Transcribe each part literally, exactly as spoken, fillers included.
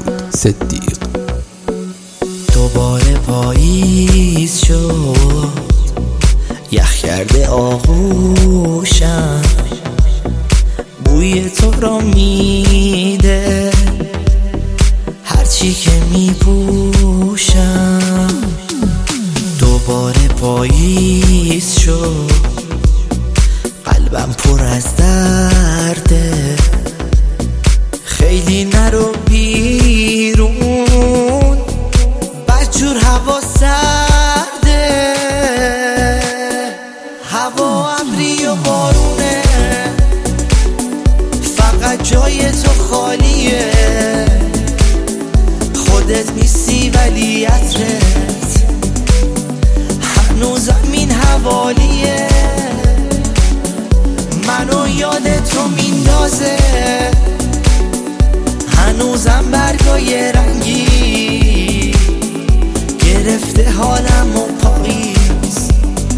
صدیق. دوباره پاییز شد، یخ کرده آغوشم، بوی تو را میده هرچی که میپوشم. دوباره پاییز شد، قلبم پر از درده، خیلی نرو بیرون بدجور هوا سرده، هوا ابری و بارونه، فقط جای تو خالیه، خودت نیستی ولی عطرت هنوزم این حوالیه، منو یاد تو میندازه، هنوزم برگای رنگی گرفته حالم و پاییز،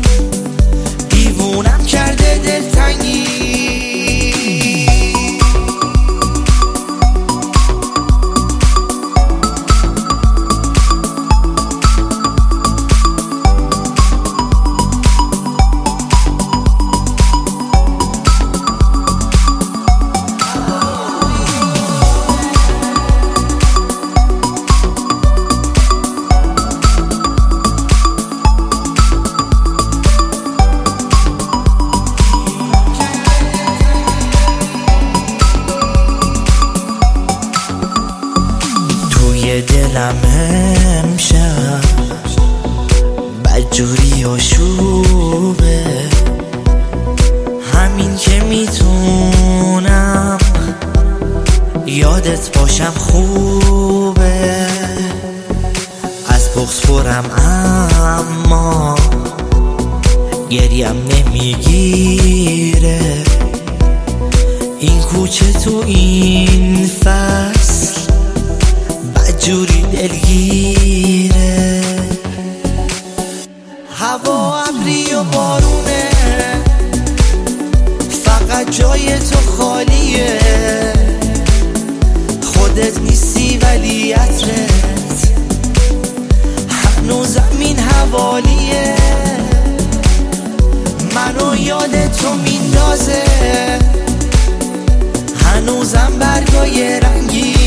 دیوونم کرده دلتنگی. دلم امشب بدجوری و شوبه، همین که میتونم یادت باشم خوبه، از بغض پرم اما گریم نمیگیره، این کوچه تو این فصل جوری دلگیره، هوا ابری و بارونه، فقط جای تو خالیه، خودت نیستی ولی عطرت هنوزم این حوالیه، منو یاد تو میندازه، هنوزم برگای رنگی